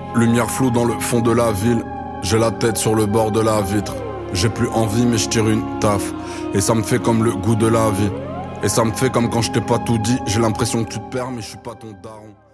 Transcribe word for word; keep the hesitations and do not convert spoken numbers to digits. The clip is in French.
Lumière floue dans le fond de la ville. J'ai la tête sur le bord de la vitre. J'ai plus envie mais je tire une taf. Et ça me fait comme le goût de la vie. Et ça me fait comme quand je t'ai pas tout dit. J'ai l'impression que tu te perds mais je suis pas ton daron.